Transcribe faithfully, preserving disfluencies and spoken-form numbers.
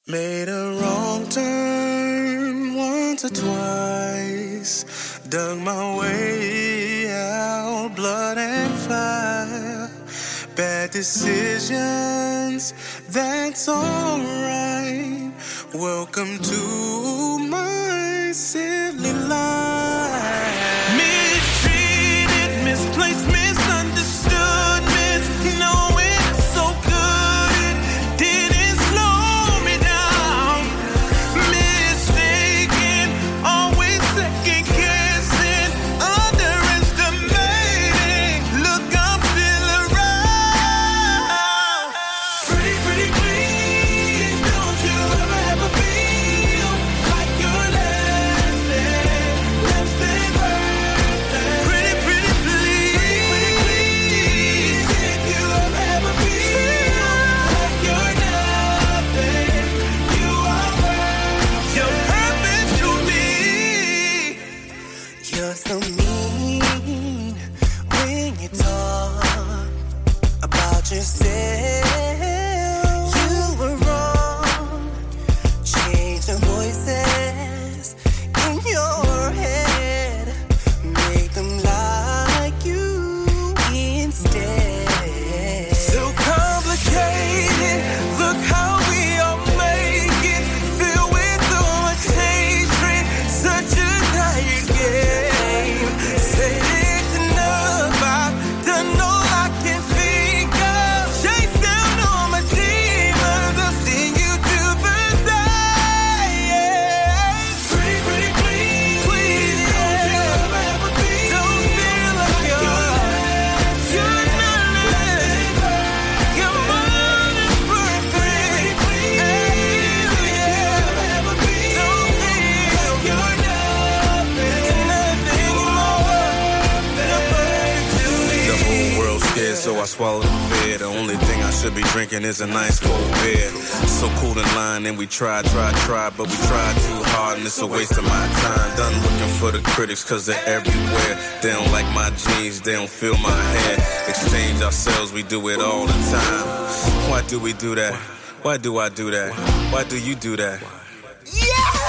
Made a wrong turn once or twice, dug my way out, blood and fire. Bad decisions, that's alright. Welcome to my silly life. Mistreated, misplaced, misunderstood, misknowing so good it didn't slow me down. Mistaken, always second guessing, underestimating. Look, I'm still around. Pretty, pretty please, don't you ever ever feel like you're less than, less than birthday. Pretty, pretty please, if you ever ever feel like you're nothing, you are worth. You're perfect to me. You're so mean when you talk about yourself. You were wrong. Change the voices in your head. Make them like you instead. So complicated. Look how we all make it. Filled with so much hatred. Such a tired game. Said it's enough. I've done all I can think of. Chase down all my demons. I'll see you to the side. Pretty, pretty, please, please, don't you ever ever feel. Don't feel like you're, you're nothing. You're more than perfect. Hey, yeah. Don't feel like you're nothing. Nothing more than a perfect to me. The whole world's scared, so I swallow the fear. The only thing I should be drinking is a nice cold beer. So cool in line, and we try, try, try, but we try too hard, and it's a waste of my time. Done looking for the critics, cause they're everywhere. They don't like my jeans, they don't feel my hair. Exchange ourselves, we do it all the time. Why do we do that? Why do I do that? Why do you do that? Yeah!